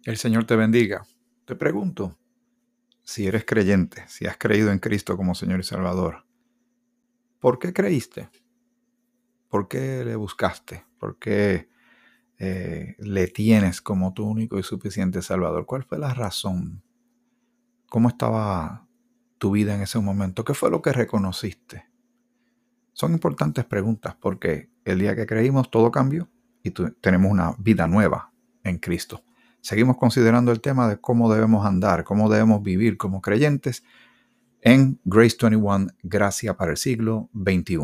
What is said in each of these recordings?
El Señor te bendiga. Te pregunto, si eres creyente, si has creído en Cristo como Señor y Salvador, ¿por qué creíste? ¿Por qué le buscaste? ¿Por qué le tienes como tu único y suficiente Salvador? ¿Cuál fue la razón? ¿Cómo estaba tu vida en ese momento? ¿Qué fue lo que reconociste? Son importantes preguntas porque el día que creímos todo cambió y tenemos una vida nueva en Cristo. Seguimos considerando el tema de cómo debemos andar, cómo debemos vivir como creyentes en Grace 21, Gracia para el siglo XXI.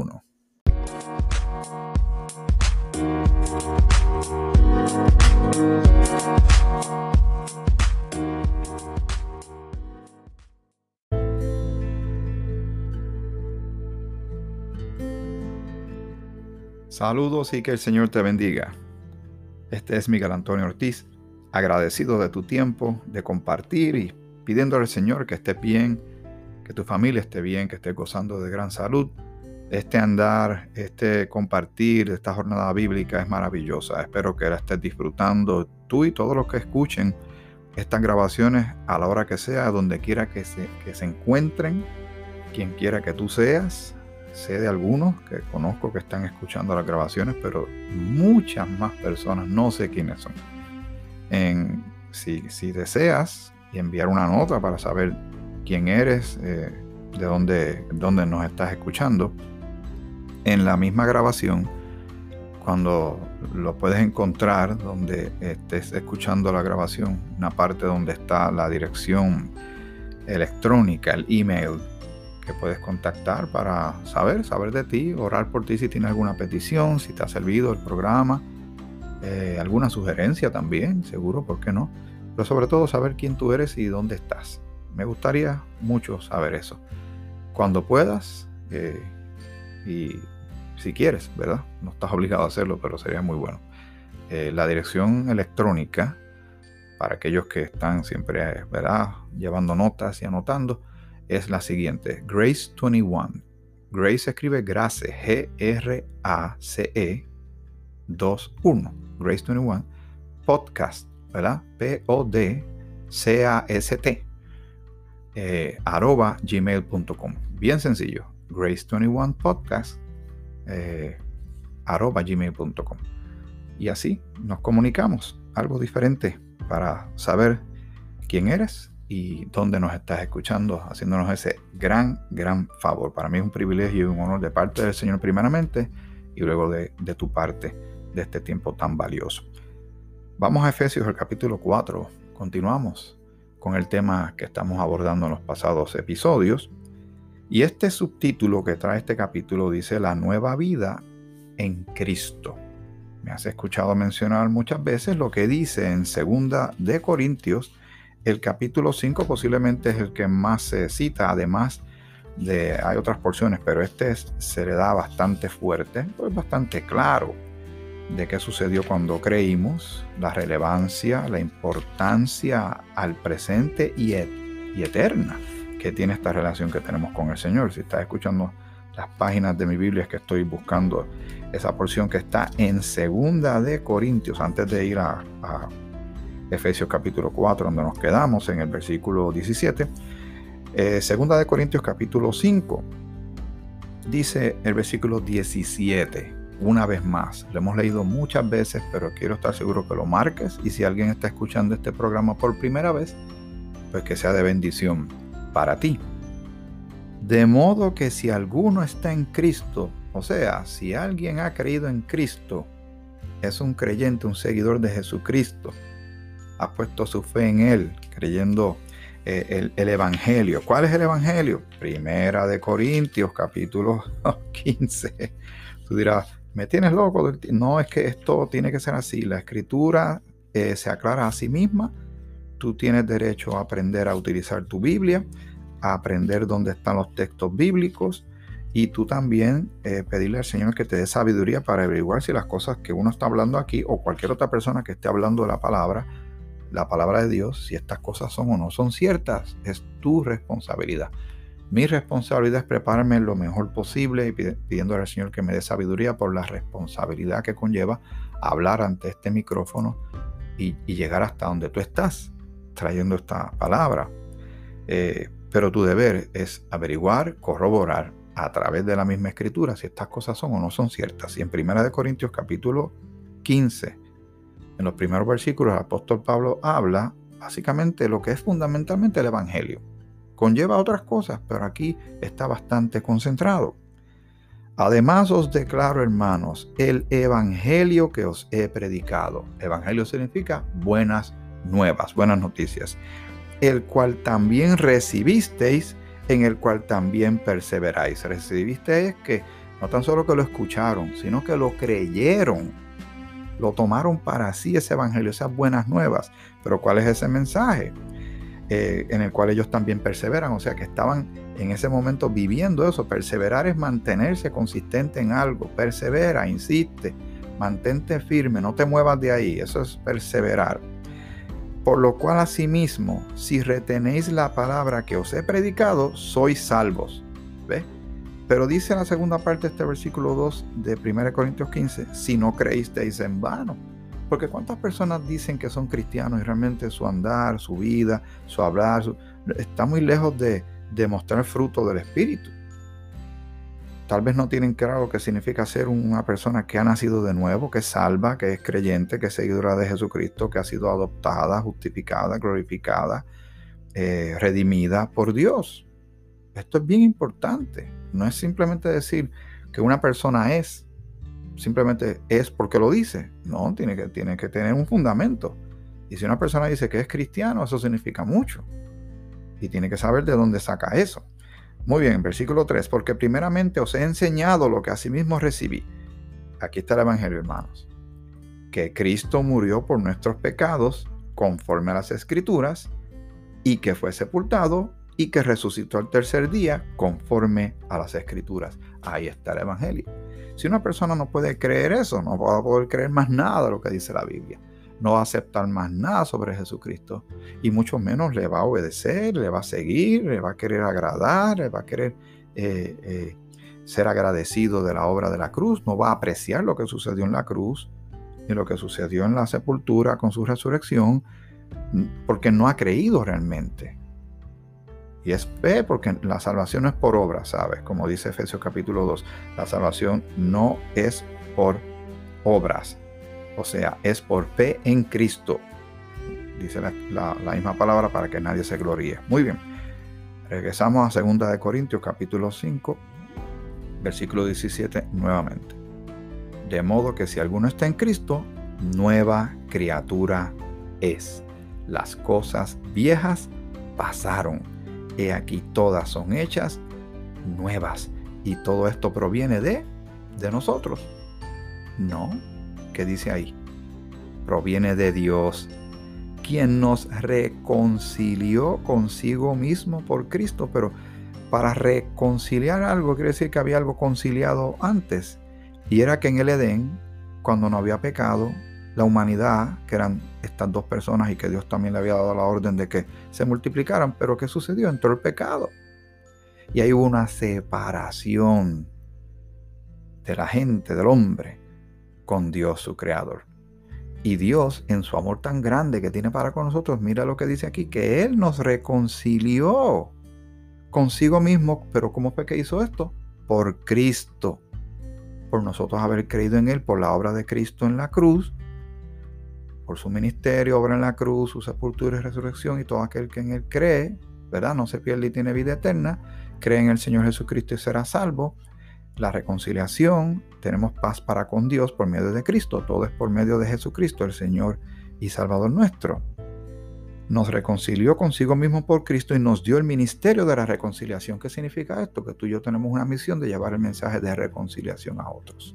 Saludos y que el Señor te bendiga. Este es Miguel Antonio Ortiz, agradecido de tu tiempo, de compartir y pidiéndole al Señor que estés bien, que tu familia esté bien, que estés gozando de gran salud. Este andar, este compartir esta jornada bíblica es maravillosa. Espero que la estés disfrutando tú y todos los que escuchen estas grabaciones a la hora que sea, donde quiera que se encuentren, quien quiera que tú seas. Sé de algunos que conozco que están escuchando las grabaciones, pero muchas más personas no sé quiénes son. Si deseas enviar una nota para saber quién eres, de dónde nos estás escuchando, en la misma grabación, cuando lo puedes encontrar donde estés escuchando la grabación, una parte donde está la dirección electrónica, el email que puedes contactar para saber de ti, orar por ti si tienes alguna petición, si te ha servido el programa, alguna sugerencia también, seguro, ¿por qué no? Pero sobre todo saber quién tú eres y dónde estás. Me gustaría mucho saber eso. Cuando puedas, y si quieres, ¿verdad? No estás obligado a hacerlo, pero sería muy bueno. La dirección electrónica, para aquellos que están siempre, ¿verdad?, llevando notas y anotando, es la siguiente: Grace 21. Grace se escribe Grace, Grace 21. Grace 21 Podcast, ¿verdad? Podcast, @gmail.com. Bien sencillo. Grace 21 Podcast, @gmail.com. Y así nos comunicamos, algo diferente, para saber quién eres y dónde nos estás escuchando, haciéndonos ese gran favor. Para mí es un privilegio y un honor de parte del Señor primeramente, y luego de tu parte, de este tiempo tan valioso. Vamos a Efesios, el capítulo 4. Continuamos con el tema que estamos abordando en los pasados episodios. Y este subtítulo que trae este capítulo dice: La nueva vida en Cristo. Me has escuchado mencionar muchas veces lo que dice en 2 de Corintios, el capítulo 5, posiblemente es el que más se cita, además de, hay otras porciones, pero se le da bastante fuerte, pues bastante claro de qué sucedió cuando creímos, la relevancia, la importancia al presente y eterna que tiene esta relación que tenemos con el Señor. Si estás escuchando las páginas de mi Biblia, es que estoy buscando esa porción que está en 2 de Corintios, antes de ir a Efesios capítulo 4, donde nos quedamos en el versículo 17. 2 de Corintios capítulo 5, dice el versículo 17, una vez más. Lo hemos leído muchas veces, pero quiero estar seguro que lo marques, y si alguien está escuchando este programa por primera vez, pues que sea de bendición para ti. De modo que si alguno está en Cristo, o sea, si alguien ha creído en Cristo, es un creyente, un seguidor de Jesucristo, ha puesto su fe en Él, creyendo el Evangelio. ¿Cuál es el Evangelio? 1 de Corintios, capítulo 15. Tú dirás, ¿me tienes loco? No, es que esto tiene que ser así. La Escritura se aclara a sí misma. Tú tienes derecho a aprender a utilizar tu Biblia, a aprender dónde están los textos bíblicos, y tú también pedirle al Señor que te dé sabiduría para averiguar si las cosas que uno está hablando aquí, o cualquier otra persona que esté hablando de la palabra de Dios, si estas cosas son o no son ciertas. Es tu responsabilidad. Mi responsabilidad es prepararme lo mejor posible y pidiéndole al Señor que me dé sabiduría por la responsabilidad que conlleva hablar ante este micrófono y llegar hasta donde tú estás, trayendo esta palabra. Pero tu deber es averiguar, corroborar a través de la misma escritura si estas cosas son o no son ciertas. Y en 1 Corintios capítulo 15, en los primeros versículos, el apóstol Pablo habla básicamente lo que es fundamentalmente el evangelio. Conlleva otras cosas, pero aquí está bastante concentrado. Además os declaro, hermanos, el evangelio que os he predicado. Evangelio significa buenas nuevas, buenas noticias. El cual también recibisteis, en el cual también perseveráis. Recibisteis es que no tan solo que lo escucharon, sino que lo creyeron. Lo tomaron para sí ese evangelio, esas buenas nuevas. Pero ¿cuál es ese mensaje? En el cual ellos también perseveran, o sea que estaban en ese momento viviendo eso. Perseverar es mantenerse consistente en algo. Persevera, insiste, mantente firme, no te muevas de ahí. Eso es perseverar. Por lo cual asimismo, si retenéis la palabra que os he predicado, sois salvos. ¿Ves? Pero dice en la segunda parte de este versículo 2 de 1 Corintios 15, si no creísteis en vano. Porque ¿cuántas personas dicen que son cristianos y realmente su andar, su vida, su hablar, está muy lejos de mostrar fruto del Espíritu? Tal vez no tienen claro lo que significa ser una persona que ha nacido de nuevo, que es salva, que es creyente, que es seguidora de Jesucristo, que ha sido adoptada, justificada, glorificada, redimida por Dios. Esto es bien importante. No es simplemente decir que una persona es, simplemente es porque lo dice. No, tiene que tener un fundamento. Y si una persona dice que es cristiano, eso significa mucho. Y tiene que saber de dónde saca eso. Muy bien, versículo 3. Porque primeramente os he enseñado lo que asimismo recibí. Aquí está el evangelio, hermanos. Que Cristo murió por nuestros pecados, conforme a las Escrituras, y que fue sepultado, y que resucitó al tercer día, conforme a las Escrituras. Ahí está el evangelio. Si una persona no puede creer eso, no va a poder creer más nada de lo que dice la Biblia. No va a aceptar más nada sobre Jesucristo. Y mucho menos le va a obedecer, le va a seguir, le va a querer agradar, le va a querer ser agradecido de la obra de la cruz. No va a apreciar lo que sucedió en la cruz, ni lo que sucedió en la sepultura con su resurrección, porque no ha creído realmente. Y es fe, porque la salvación no es por obra, ¿sabes? Como dice Efesios capítulo 2, la salvación no es por obras, o sea, es por fe en Cristo. Dice la misma palabra para que nadie se gloríe. Muy bien, regresamos a 2 Corintios capítulo 5, versículo 17 nuevamente. De modo que si alguno está en Cristo, nueva criatura es. Las cosas viejas pasaron. He aquí todas son hechas nuevas. Y todo esto proviene de nosotros. No, ¿qué dice ahí? Proviene de Dios, quien nos reconcilió consigo mismo por Cristo. Pero para reconciliar algo quiere decir que había algo conciliado antes. Y era que en el Edén, cuando no había pecado, la humanidad, que eran estas dos personas y que Dios también le había dado la orden de que se multiplicaran, pero ¿qué sucedió? Entró el pecado. Y ahí hubo una separación de la gente, del hombre, con Dios su creador. Y Dios, en su amor tan grande que tiene para con nosotros, mira lo que dice aquí, que Él nos reconcilió consigo mismo. ¿Pero cómo fue que hizo esto? Por Cristo. Por nosotros haber creído en Él, por la obra de Cristo en la cruz, por su ministerio, obra en la cruz, su sepultura y resurrección, y todo aquel que en Él cree, ¿verdad? No se pierde y tiene vida eterna. Cree en el Señor Jesucristo y será salvo. La reconciliación, tenemos paz para con Dios por medio de Cristo. Todo es por medio de Jesucristo, el Señor y Salvador nuestro. Nos reconcilió consigo mismo por Cristo y nos dio el ministerio de la reconciliación. ¿Qué significa esto? Que tú y yo tenemos una misión de llevar el mensaje de reconciliación a otros.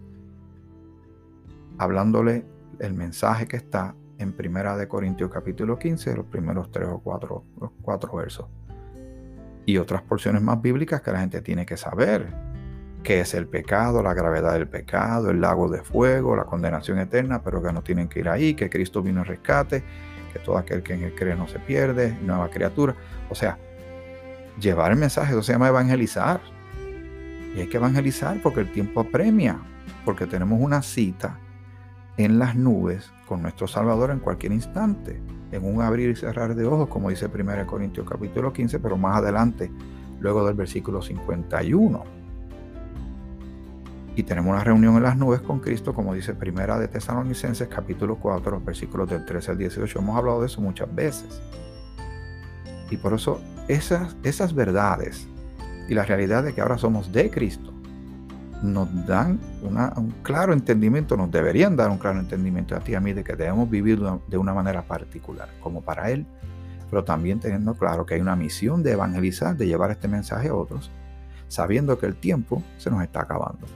Hablándole el mensaje que está en 1 Corintios capítulo 15, los primeros 3 o 4, los 4 versos. Y otras porciones más bíblicas que la gente tiene que saber. ¿Qué es el pecado? La gravedad del pecado, el lago de fuego, la condenación eterna, pero que no tienen que ir ahí, que Cristo vino en rescate, que todo aquel que en Él cree no se pierde, nueva criatura. O sea, llevar el mensaje, eso se llama evangelizar. Y hay que evangelizar porque el tiempo apremia, porque tenemos una cita en las nubes con nuestro Salvador en cualquier instante, en un abrir y cerrar de ojos, como dice 1 Corintios capítulo 15, pero más adelante, luego del versículo 51. Y tenemos una reunión en las nubes con Cristo, como dice 1 de Tesalonicenses capítulo 4, los versículos del 13 al 18. Hemos hablado de eso muchas veces. Y por eso esas verdades y la realidad de que ahora somos de Cristo nos dan un claro entendimiento, nos deberían dar un claro entendimiento a ti y a mí de que debemos vivir de una manera particular, como para Él, pero también teniendo claro que hay una misión de evangelizar, de llevar este mensaje a otros, sabiendo que el tiempo se nos está acabando,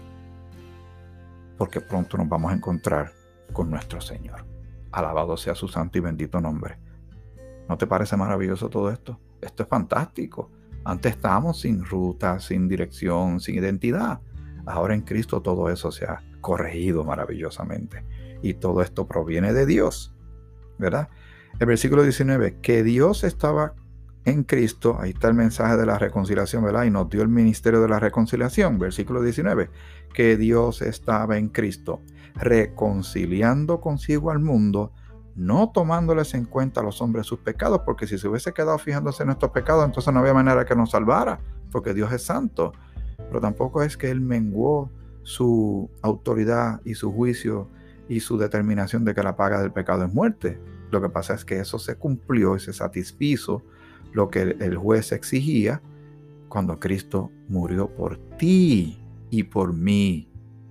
porque pronto nos vamos a encontrar con nuestro Señor. Alabado sea su santo y bendito nombre. ¿No te parece maravilloso todo esto? Esto es fantástico. Antes estábamos sin ruta, sin dirección, sin identidad. Ahora en Cristo todo eso se ha corregido maravillosamente. Y todo esto proviene de Dios, ¿verdad? El versículo 19, que Dios estaba en Cristo, ahí está el mensaje de la reconciliación, ¿verdad? Y nos dio el ministerio de la reconciliación. Versículo 19, que Dios estaba en Cristo, reconciliando consigo al mundo, no tomándoles en cuenta a los hombres sus pecados, porque si se hubiese quedado fijándose en nuestros pecados, entonces no había manera que nos salvara, porque Dios es santo. Pero tampoco es que Él menguó su autoridad y su juicio y su determinación de que la paga del pecado es muerte. Lo que pasa es que eso se cumplió y se satisfizo lo que el juez exigía cuando Cristo murió por ti y por mí.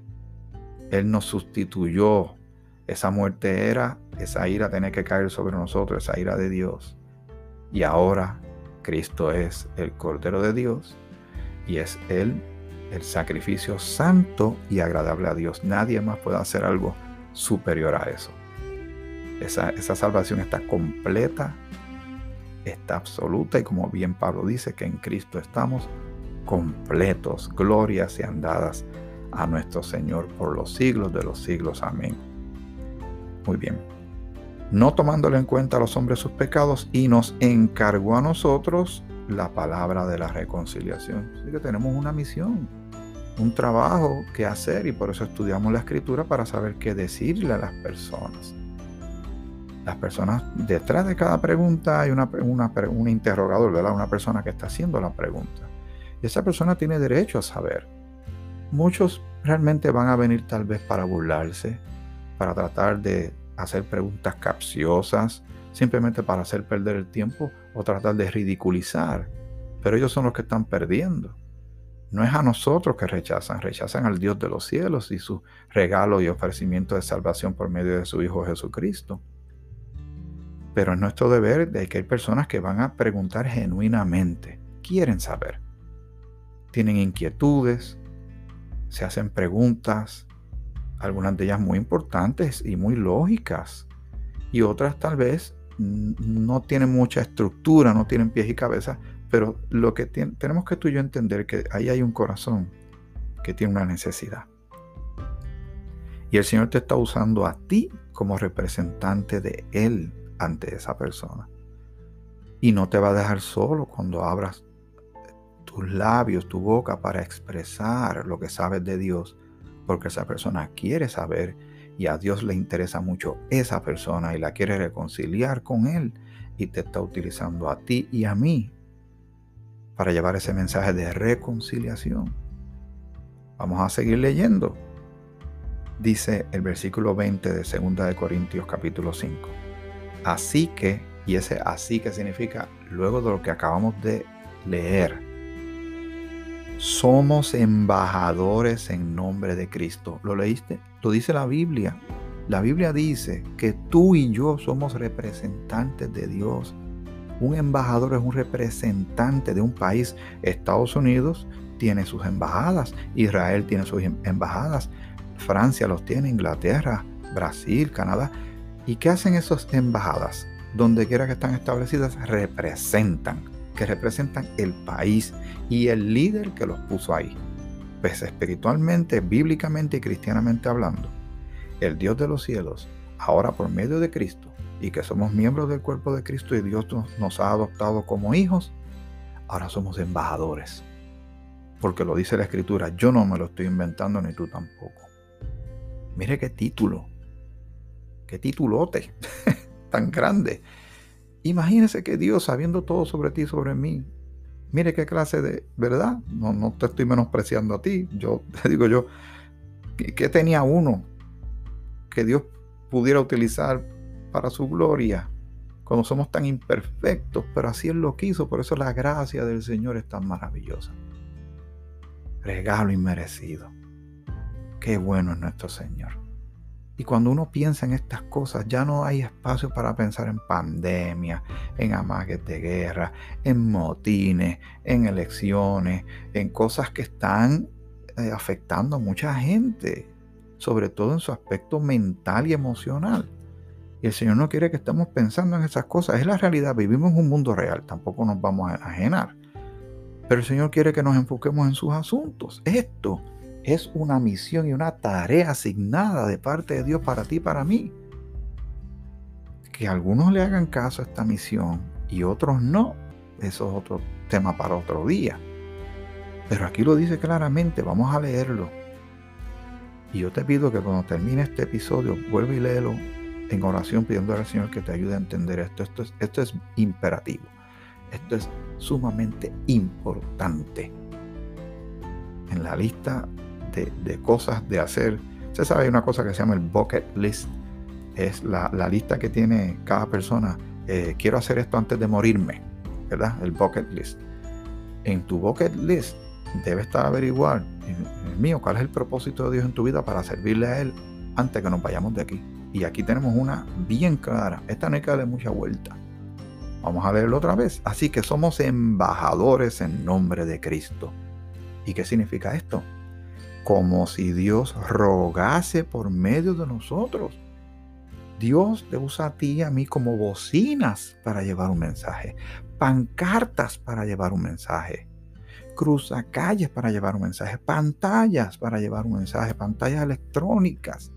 Él nos sustituyó. Esa muerte esa ira tenía que caer sobre nosotros, esa ira de Dios. Y ahora Cristo es el Cordero de Dios y es Él el sacrificio santo y agradable a Dios. Nadie más puede hacer algo superior a eso. Esa salvación está completa, está absoluta, y como bien Pablo dice, que en Cristo estamos completos. Glorias sean dadas a nuestro Señor por los siglos de los siglos. Amén. Muy bien. No tomándole en cuenta a los hombres sus pecados, y nos encargó a nosotros la palabra de la reconciliación. Así que tenemos una misión, un trabajo que hacer, y por eso estudiamos la Escritura, para saber qué decirle a las personas. Las personas, detrás de cada pregunta hay un interrogador, ¿verdad? Una persona que está haciendo la pregunta. Y esa persona tiene derecho a saber. Muchos realmente van a venir tal vez para burlarse, para tratar de hacer preguntas capciosas, simplemente para hacer perder el tiempo o tratar de ridiculizar. Pero ellos son los que están perdiendo. No es a nosotros que rechazan al Dios de los cielos y su regalo y ofrecimiento de salvación por medio de su Hijo Jesucristo. Pero es nuestro deber de que hay personas que van a preguntar genuinamente, quieren saber, tienen inquietudes, se hacen preguntas, algunas de ellas muy importantes y muy lógicas, y otras tal vez no tienen mucha estructura, no tienen pies y cabeza, pero lo que tenemos que tú y yo entender que ahí hay un corazón que tiene una necesidad. Y el Señor te está usando a ti como representante de Él ante esa persona. Y no te va a dejar solo cuando abras tus labios, tu boca, para expresar lo que sabes de Dios, porque esa persona quiere saber y a Dios le interesa mucho esa persona y la quiere reconciliar con Él, y te está utilizando a ti y a mí para llevar ese mensaje de reconciliación. Vamos a seguir leyendo. Dice el versículo 20 de 2 de Corintios capítulo 5. Así que, y ese así que significa luego de lo que acabamos de leer, somos embajadores en nombre de Cristo. ¿Lo leíste? Lo dice la Biblia. La Biblia dice que tú y yo somos representantes de Dios. Un embajador es un representante de un país. Estados Unidos tiene sus embajadas, Israel tiene sus embajadas, Francia los tiene, Inglaterra, Brasil, Canadá. ¿Y qué hacen esas embajadas? Donde quiera que están establecidas, representan el país y el líder que los puso ahí. Pues espiritualmente, bíblicamente y cristianamente hablando, el Dios de los cielos, ahora por medio de Cristo, y que somos miembros del cuerpo de Cristo y Dios nos ha adoptado como hijos, ahora somos embajadores. Porque lo dice la Escritura, yo no me lo estoy inventando ni tú tampoco. Mire qué título, qué titulote tan grande. Imagínese que Dios, sabiendo todo sobre ti y sobre mí, mire qué clase de, ¿verdad? No te estoy menospreciando a ti. Yo te digo yo, ¿qué tenía uno que Dios pudiera utilizar para su gloria cuando somos tan imperfectos? Pero así Él lo quiso. Por eso la gracia del Señor es tan maravillosa. Regalo inmerecido. Qué bueno es nuestro Señor. Y cuando uno piensa en estas cosas, ya no hay espacio para pensar en pandemia, en amagues de guerra, en motines, en elecciones, en cosas que están afectando a mucha gente, sobre todo en su aspecto mental y emocional. Y el Señor no quiere que estemos pensando en esas cosas. Es la realidad, vivimos en un mundo real, tampoco nos vamos a enajenar. Pero el Señor quiere que nos enfoquemos en sus asuntos. Esto es una misión y una tarea asignada de parte de Dios para ti y para mí. Que algunos le hagan caso a esta misión y otros no, eso es otro tema para otro día. Pero aquí lo dice claramente, vamos a leerlo. Y yo te pido que cuando termine este episodio, vuelva y léelo en oración pidiendo al Señor que te ayude a entender esto. Esto es imperativo. Esto es sumamente importante. En la lista de cosas de hacer, usted sabe, hay una cosa que se llama el bucket list. Es la lista que tiene cada persona. Quiero hacer esto antes de morirme, ¿verdad? El bucket list. En tu bucket list debe estar averiguar, en el mío, cuál es el propósito de Dios en tu vida para servirle a Él antes que nos vayamos de aquí. Y aquí tenemos una bien clara. Esta no hay que darle mucha vuelta. Vamos a leerlo otra vez. Así que somos embajadores en nombre de Cristo. ¿Y qué significa esto? Como si Dios rogase por medio de nosotros. Dios te usa a ti y a mí como bocinas para llevar un mensaje, pancartas para llevar un mensaje, cruzacalles para llevar un mensaje, pantallas para llevar un mensaje, pantallas electrónicas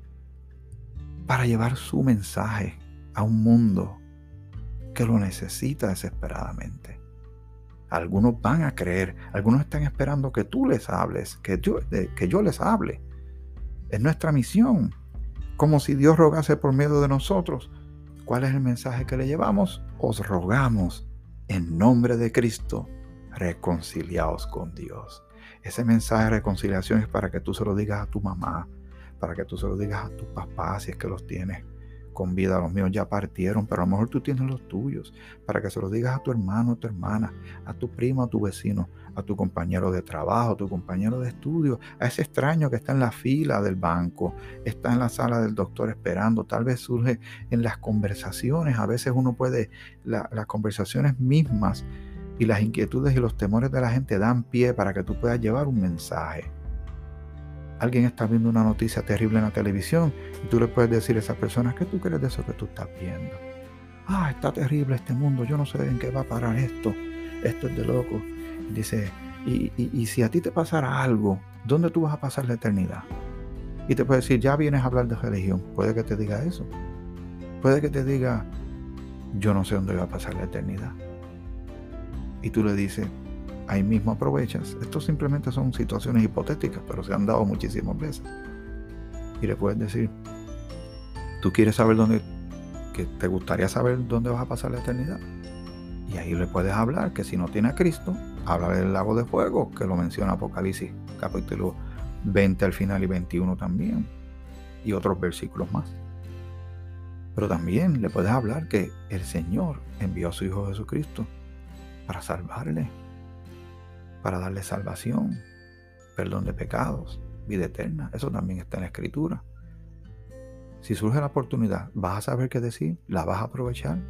para llevar su mensaje a un mundo que lo necesita desesperadamente. Algunos van a creer, algunos están esperando que tú les hables, que yo les hable. Es nuestra misión. Como si Dios rogase por medio de nosotros. ¿Cuál es el mensaje que le llevamos? Os rogamos en nombre de Cristo, reconciliaos con Dios. Ese mensaje de reconciliación es para que tú se lo digas a tu mamá, para que tú se lo digas a tu papá, si es que los tienes con vida. Los míos ya partieron, pero a lo mejor tú tienes los tuyos, para que se lo digas a tu hermano, a tu hermana, a tu primo, a tu vecino, a tu compañero de trabajo, a tu compañero de estudio, a ese extraño que está en la fila del banco, está en la sala del doctor esperando. Tal vez surge en las conversaciones. A veces uno puede, las conversaciones mismas y las inquietudes y los temores de la gente dan pie para que tú puedas llevar un mensaje. Alguien está viendo una noticia terrible en la televisión y tú le puedes decir a esa persona: ¿qué tú crees de eso que tú estás viendo? Está terrible este mundo, yo no sé en qué va a parar esto es de loco. Dice, y si a ti te pasara algo, ¿dónde tú vas a pasar la eternidad? Y te puede decir, ya vienes a hablar de religión. Puede que te diga eso. Puede que te diga, yo no sé dónde va a pasar la eternidad. Y tú le dices, ahí mismo aprovechas. Esto simplemente son situaciones hipotéticas, pero se han dado muchísimas veces. Y le puedes decir, ¿tú quieres saber dónde, que te gustaría saber dónde vas a pasar la eternidad? Y ahí le puedes hablar que si no tiene a Cristo, habla del lago de fuego, que lo menciona Apocalipsis capítulo 20 al final y 21 también. Y otros versículos más. Pero también le puedes hablar que el Señor envió a su Hijo Jesucristo para salvarle, para darle salvación, perdón de pecados, vida eterna. Eso también está en la Escritura. Si surge la oportunidad, ¿vas a saber qué decir? ¿La vas a aprovechar?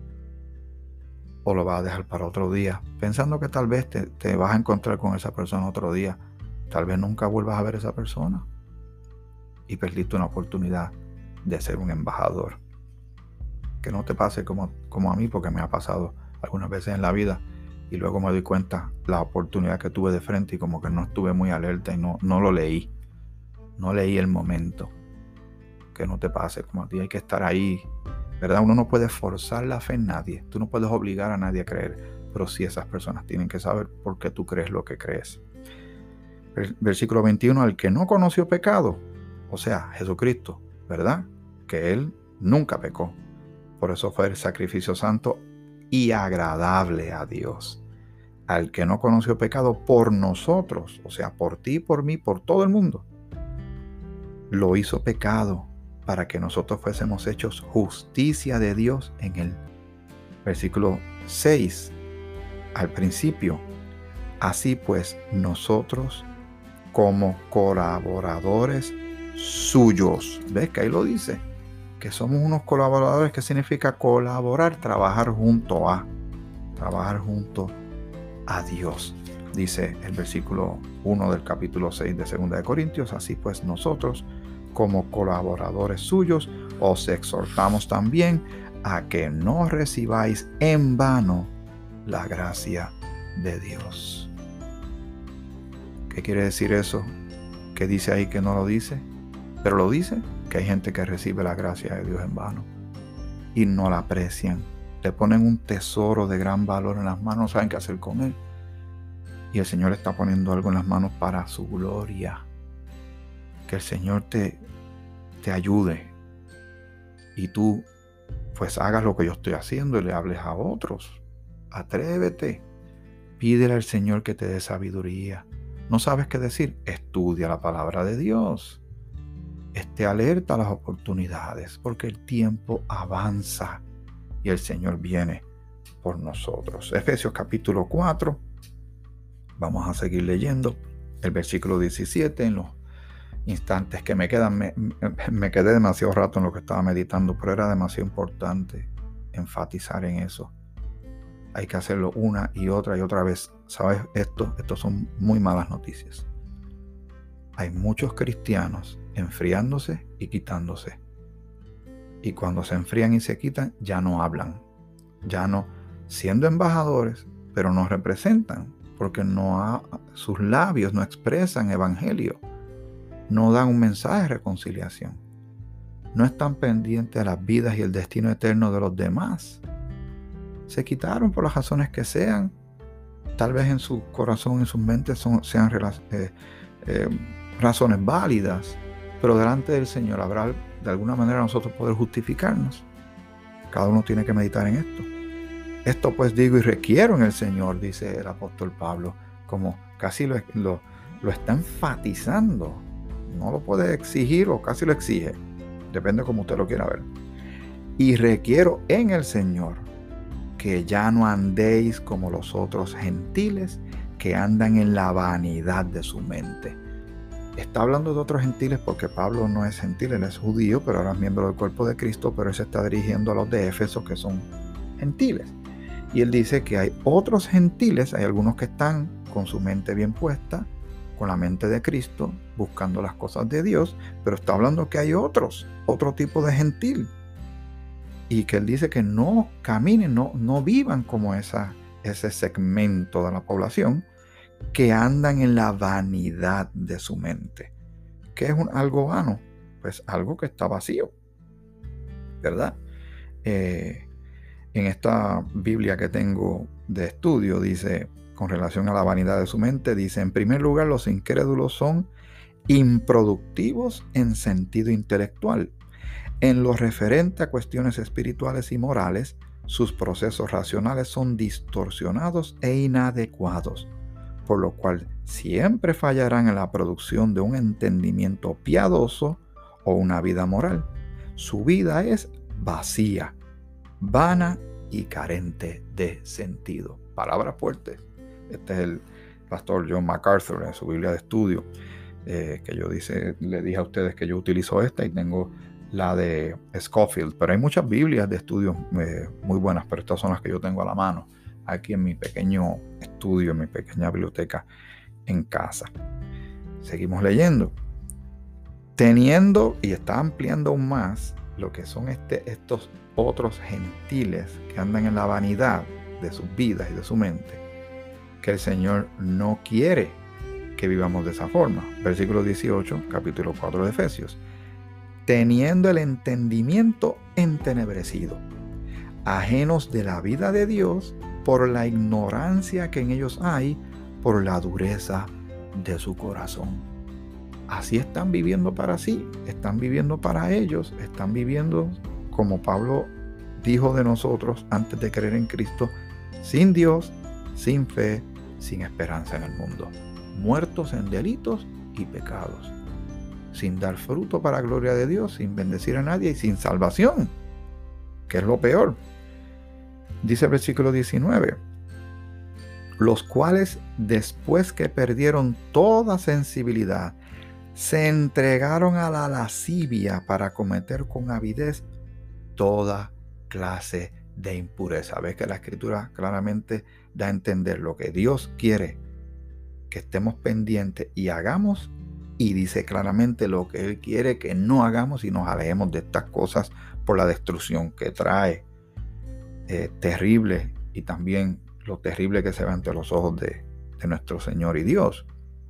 ¿O lo vas a dejar para otro día? Pensando que tal vez te vas a encontrar con esa persona otro día. Tal vez nunca vuelvas a ver a esa persona. Y perdiste una oportunidad de ser un embajador. Que no te pase como a mí, porque me ha pasado algunas veces en la vida. Y luego me doy cuenta la oportunidad que tuve de frente y como que no estuve muy alerta y no lo leí. No leí el momento. Que no te pase como a ti. Hay que estar ahí, ¿verdad? Uno no puede forzar la fe en nadie. Tú no puedes obligar a nadie a creer. Pero sí, esas personas tienen que saber por qué tú crees lo que crees. Versículo 21. Al que no conoció pecado, o sea, Jesucristo, ¿verdad? porque Él nunca pecó. Por eso fue el sacrificio santo y agradable a Dios. Al que no conoció pecado por nosotros, o sea, por ti, por mí, por todo el mundo, lo hizo pecado para que nosotros fuésemos hechos justicia de Dios en Él. Versículo 6, al principio. Así pues, nosotros como colaboradores suyos, ¿ves que ahí lo dice? Que somos unos colaboradores. ¿Qué significa colaborar? Trabajar junto a Dios. Dice el versículo 1 del capítulo 6 de 2 de Corintios. Así pues, nosotros como colaboradores suyos os exhortamos también a que no recibáis en vano la gracia de Dios. ¿Qué quiere decir eso? ¿Qué dice ahí que no lo dice? Pero lo dice, que hay gente que recibe la gracia de Dios en vano y no la aprecian. Le ponen un tesoro de gran valor en las manos, no saben qué hacer con él. Y el Señor está poniendo algo en las manos para su gloria. Que el Señor te ayude y tú pues hagas lo que yo estoy haciendo y le hables a otros. Atrévete. Pídele al Señor que te dé sabiduría. ¿No sabes qué decir? Estudia la palabra de Dios. Esté alerta a las oportunidades, porque el tiempo avanza y el Señor viene por nosotros. Efesios capítulo 4. Vamos a seguir leyendo el versículo 17. En los instantes que me quedan, me quedé demasiado rato en lo que estaba meditando, pero era demasiado importante enfatizar en eso. Hay que hacerlo una y otra vez. ¿Sabes? Esto son muy malas noticias. Hay muchos cristianos enfriándose y quitándose. Y cuando se enfrían y se quitan, ya no hablan. Ya no, siendo embajadores, pero no representan, porque sus labios no expresan evangelio. No dan un mensaje de reconciliación. No están pendientes de las vidas y el destino eterno de los demás. Se quitaron por las razones que sean. Tal vez en su corazón, en sus mentes sean razones válidas, pero delante del Señor habrá de alguna manera nosotros poder justificarnos. Cada uno tiene que meditar en esto. Esto pues digo y requiero en el Señor, dice el apóstol Pablo, como casi lo está enfatizando. No lo puede exigir o casi lo exige, depende como usted lo quiera ver. Y requiero en el Señor que ya no andéis como los otros gentiles que andan en la vanidad de su mente. Está hablando de otros gentiles porque Pablo no es gentil, él es judío, pero ahora es miembro del cuerpo de Cristo, pero él se está dirigiendo a los de Éfeso que son gentiles. Y él dice que hay otros gentiles, hay algunos que están con su mente bien puesta, con la mente de Cristo, buscando las cosas de Dios, pero está hablando que hay otro tipo de gentil. Y que él dice que no caminen, no vivan como ese segmento de la población que andan en la vanidad de su mente. ¿Qué es algo vano? Pues algo que está vacío, ¿verdad? En esta Biblia que tengo de estudio dice, con relación a la vanidad de su mente, dice, en primer lugar, los incrédulos son improductivos en sentido intelectual. En lo referente a cuestiones espirituales y morales, sus procesos racionales son distorsionados e inadecuados, por lo cual siempre fallarán en la producción de un entendimiento piadoso o una vida moral. Su vida es vacía, vana y carente de sentido. Palabras fuertes. Este es el pastor John MacArthur en su Biblia de estudio, que yo le dije a ustedes que yo utilizo esta y tengo la de Scofield, pero hay muchas Biblias de estudio muy buenas, pero estas son las que yo tengo a la mano aquí en mi pequeño estudio, en mi pequeña biblioteca en casa. Seguimos leyendo. Teniendo, y está ampliando aún más lo que son estos otros gentiles que andan en la vanidad de sus vidas y de su mente, que el Señor no quiere que vivamos de esa forma. Versículo 18, capítulo 4 de Efesios. Teniendo el entendimiento entenebrecido, ajenos de la vida de Dios por la ignorancia que en ellos hay, por la dureza de su corazón. así están viviendo para sí, están viviendo para ellos, están viviendo como Pablo dijo de nosotros antes de creer en Cristo, sin Dios, sin fe, sin esperanza en el mundo, muertos en delitos y pecados, sin dar fruto para gloria de Dios, sin bendecir a nadie y sin salvación, que es lo peor. Dice el versículo 19, los cuales después que perdieron toda sensibilidad, se entregaron a la lascivia para cometer con avidez toda clase de impureza. Ves que la Escritura claramente da a entender lo que Dios quiere que estemos pendientes y hagamos, y dice claramente lo que Él quiere que no hagamos y nos alejemos de estas cosas por la destrucción que trae terrible, y también lo terrible que se ve ante los ojos de nuestro Señor y Dios.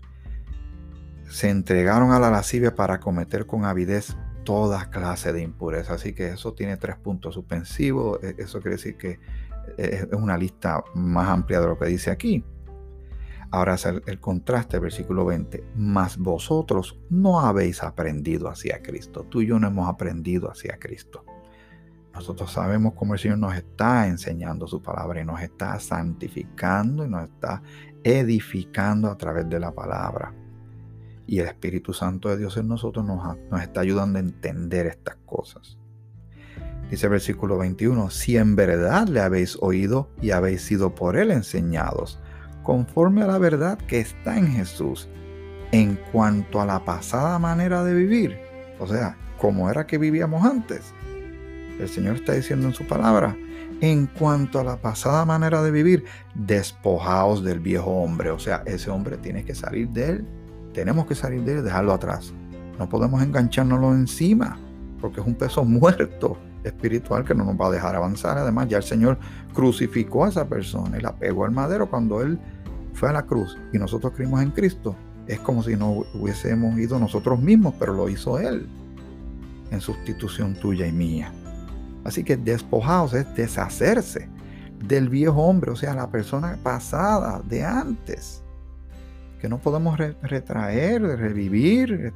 Se entregaron a la lascivia para cometer con avidez toda clase de impureza. Así que eso tiene 3 puntos suspensivos. Eso quiere decir que es una lista más amplia de lo que dice aquí. Ahora es el contraste, versículo 20. Mas vosotros no habéis aprendido hacia Cristo. Tú y yo no hemos aprendido hacia Cristo. Nosotros sabemos cómo el Señor nos está enseñando su palabra y nos está santificando y nos está edificando a través de la palabra. Y el Espíritu Santo de Dios en nosotros nos está ayudando a entender estas cosas. Dice el versículo 21, si en verdad le habéis oído y habéis sido por Él enseñados, conforme a la verdad que está en Jesús, en cuanto a la pasada manera de vivir, o sea, como era que vivíamos antes. El Señor está diciendo en su palabra, en cuanto a la pasada manera de vivir, despojaos del viejo hombre. O sea, ese hombre tiene que salir de él. Tenemos que salir de él y dejarlo atrás. No podemos enganchárnoslo encima, porque es un peso muerto espiritual que no nos va a dejar avanzar. Además, ya el Señor crucificó a esa persona y la pegó al madero cuando Él fue a la cruz y nosotros creímos en Cristo. Es como si no hubiésemos ido nosotros mismos, pero lo hizo Él en sustitución tuya y mía. Así que despojaos es deshacerse del viejo hombre, o sea, la persona pasada de antes, que no podemos retraer, revivir,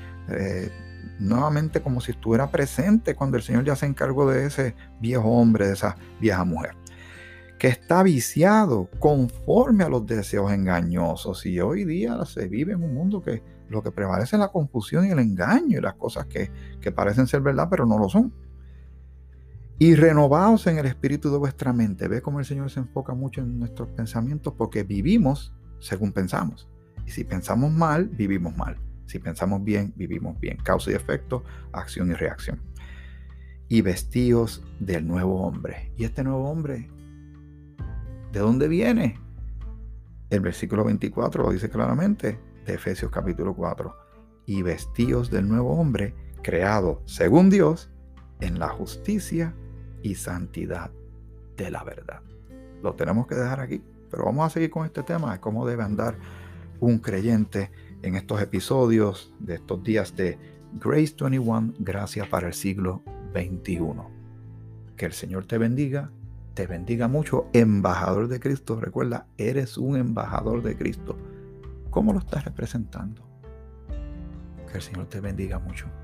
nuevamente como si estuviera presente cuando el Señor ya se encargó de ese viejo hombre, de esa vieja mujer, que está viciado conforme a los deseos engañosos. Y hoy día se vive en un mundo que lo que prevalece es la confusión y el engaño y las cosas que parecen ser verdad pero no lo son. Y renovaos en el espíritu de vuestra mente. Ve cómo el Señor se enfoca mucho en nuestros pensamientos, porque vivimos según pensamos. Y si pensamos mal, vivimos mal. Si pensamos bien, vivimos bien. Causa y efecto, acción y reacción. Y vestíos del nuevo hombre. ¿Y este nuevo hombre de dónde viene? El versículo 24 lo dice claramente, de Efesios capítulo 4. Y vestíos del nuevo hombre, creado según Dios, en la justicia y santidad de la verdad. Lo tenemos que dejar aquí, pero vamos a seguir con este tema de cómo debe andar un creyente en estos episodios de estos días de Grace 21, gracia para el siglo XXI. Que el Señor te bendiga mucho, embajador de Cristo. Recuerda, eres un embajador de Cristo. ¿Cómo lo estás representando? Que el Señor te bendiga mucho.